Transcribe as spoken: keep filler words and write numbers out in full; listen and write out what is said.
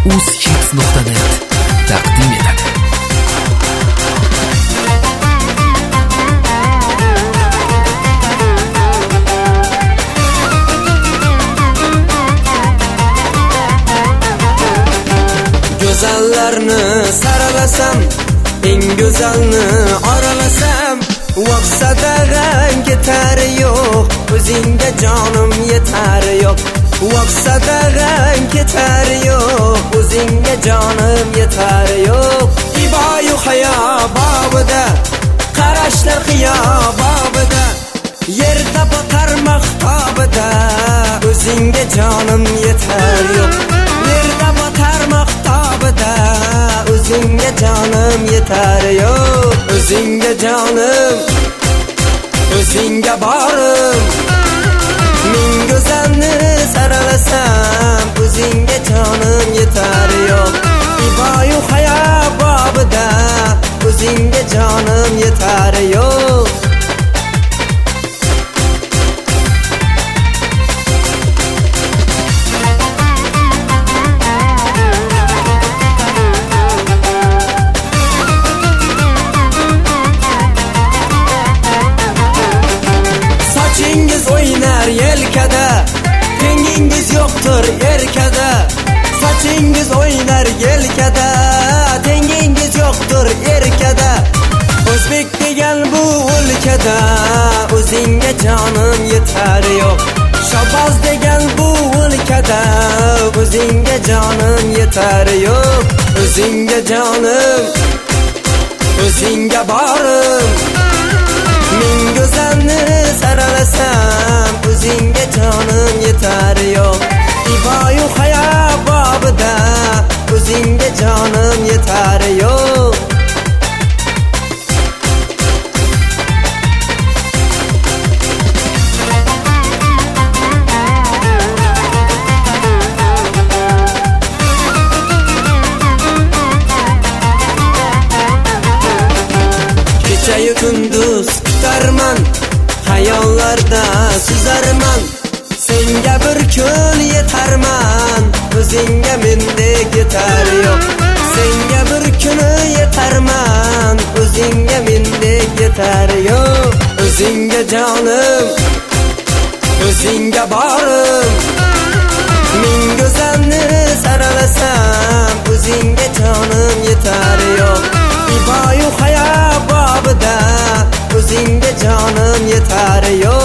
uzhits nuqta net taqdim etadi. Go'zallarni saralasam, eng go'zalni oralasam, vaqsadag'an ketar yo'q, o'zingga jonim yetar yo'q. Vaqsadag'an ketar yo'q, o'zingga jonim yetar yo'q. Iboyu hayo bobida, qarashlar qiyo bobida, yerda botar maqtobida, o'zingga jonim yetar yo'q. Yerda botar maqtobida, o'zingga jonim yetar yo'q. O'zingga jonim, o'zingga borim, ming go'zalni saralasam, o'zingga jonim yetar yo'q. Iboyu hayo bobida, o'zingga jonim yetar yo'q. Sochingiz o'ynar yelkada, tengingiz yo'qdir erkada. Sochingiz o'ynar yelkada, tengingiz yo'qdir erkada. O'zbek degan bu o'lkada, o'zingga jonim yetar yo'q. Shabaz degan bu o'lkada, o'zingga jonim yetar yo'q. O'zingga jonim, o'zingga borim, ming go'zalni saralasam, o'zingga jonim yetar yo'q. Iboyu hayo bobida, o'zingga jonim yetar yo'q. Kechayu kunduz kutarman, hayollarda suzarman. Senga bir kun yetarman, o'zingga mendek yetar yo'q. Senga bir kuni yetarman, o'zingga mendek yetar yo'q. O'zingga jonim, o'zingga borim, ming go'zalni saralasam, o'zingga jonim yetar yo'q. Iboyu hayo bobida, o'zingga jonim yetar yo'q.